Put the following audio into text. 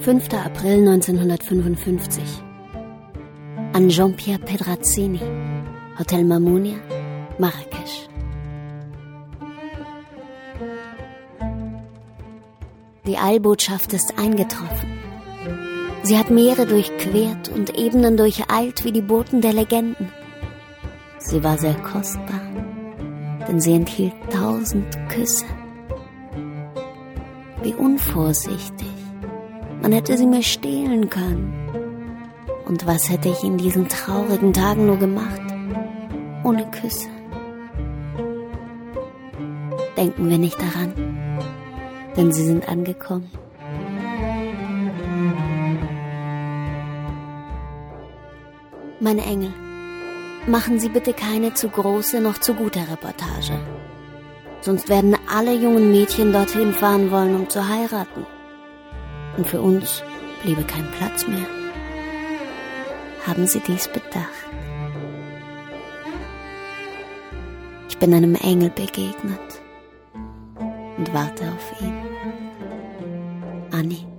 5. April 1955. An Jean-Pierre Pedrazzini, Hotel Mamounia, Marrakesch. Die Eilbotschaft ist eingetroffen. Sie hat Meere durchquert und Ebenen durcheilt wie die Boten der Legenden. Sie war sehr kostbar, denn sie enthielt 1000 Küsse. Wie unvorsichtig. Man hätte sie mir stehlen können. Und was hätte ich in diesen traurigen Tagen nur gemacht? Ohne Küsse. Denken wir nicht daran, denn sie sind angekommen. Meine Engel, machen Sie bitte keine zu große noch zu gute Reportage. Sonst werden alle jungen Mädchen dorthin fahren wollen, um zu heiraten. Und für uns bliebe kein Platz mehr. Haben Sie dies bedacht? Ich bin einem Engel begegnet und warte auf ihn. Annie.